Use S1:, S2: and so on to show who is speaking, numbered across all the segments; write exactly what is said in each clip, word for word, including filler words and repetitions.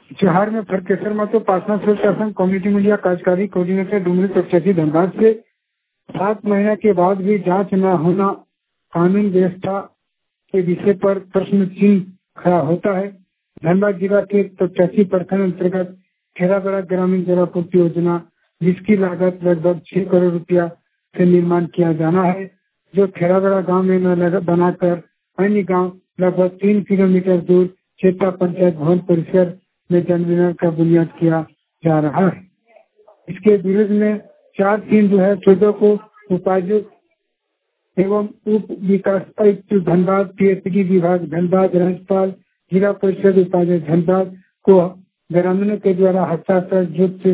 S1: जोहार में फरकेश्वर महतो पासना स्वच्छता संघ कम्युनिटी मीडिया कार्यकारी कोऑर्डिनेटर डुमरी प्रत्याशी धनबाद से सात महीने के बाद भी जांच न होना कानून व्यवस्था के विषय पर प्रश्न चिन्ह खड़ा होता है। धनबाद जिला के पचासी प्रखंड अंतर्गत खेराबड़ा ग्रामीण जलापूर्ति योजना जिसकी लागत लगभग छह करोड़ रुपया से निर्माण किया जाना है, जो खेराबड़ा गांव में न बनाकर अन्य गांव लगभग तीन किलोमीटर दूर चेता पंचायत भवन परिसर में जनविनर का बुनियाद किया जा रहा है। इसके विरोध में चार तीन जो है चौदह को उपायुक्त एवं उप विकास आयुक्त धनबाद, पीएचडी विभाग धनबाद, राज्यपाल, जिला परिषद उपाध्यक्ष धनबाद को ग्रामीणों के द्वारा हस्ताक्षर जुट से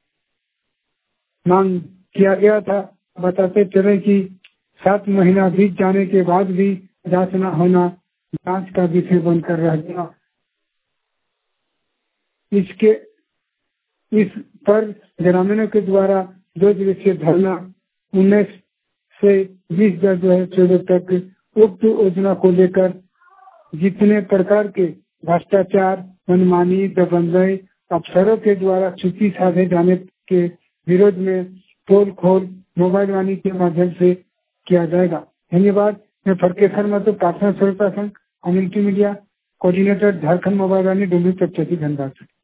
S1: मांग किया गया था। बताते चले कि सात महीना बीत जाने के बाद भी जांच न होना जांच का विषय बनकर रह गया। इसके इस पर ग्रामीणों के द्वारा दो दिवसीय धरना उन्नीस से बीस जो है चौदह तक उक्त योजना को लेकर जितने प्रकार के भ्रष्टाचार, मनमानी, दबंगई अफसरों के द्वारा छुट्टी साधे जाने के विरोध में पोल खोल मोबाइल वाणी के माध्यम से किया जाएगा। धन्यवाद। मैं फरकेश्वर महतो पासना स्वच्छता संघ community media coordinator Jharkhand mobile वाणी डुमरी प्रत्याशी धनबाद।